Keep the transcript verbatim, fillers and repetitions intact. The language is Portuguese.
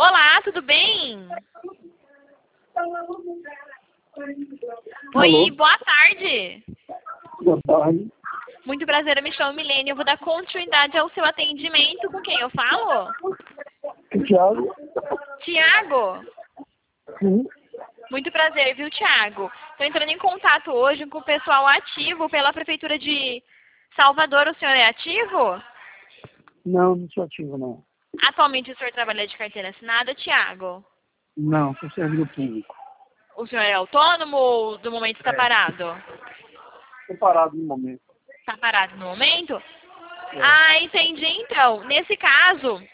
Olá, tudo bem? Alô? Oi, boa tarde. Boa tarde. Muito prazer, eu me chamo Milene. Eu vou dar continuidade ao seu atendimento. Com quem eu falo? Tiago? Tiago. Sim. Muito prazer, viu, Tiago? Estou entrando em contato hoje com o pessoal ativo pela Prefeitura de Salvador. O senhor é ativo? Não, não sou ativo, não. Atualmente o senhor trabalha de carteira assinada, Tiago? Não, sou servidor público. O senhor é autônomo ou do momento está É. parado? Estou parado no momento. Está parado no momento? É. Ah, entendi. Então, nesse caso,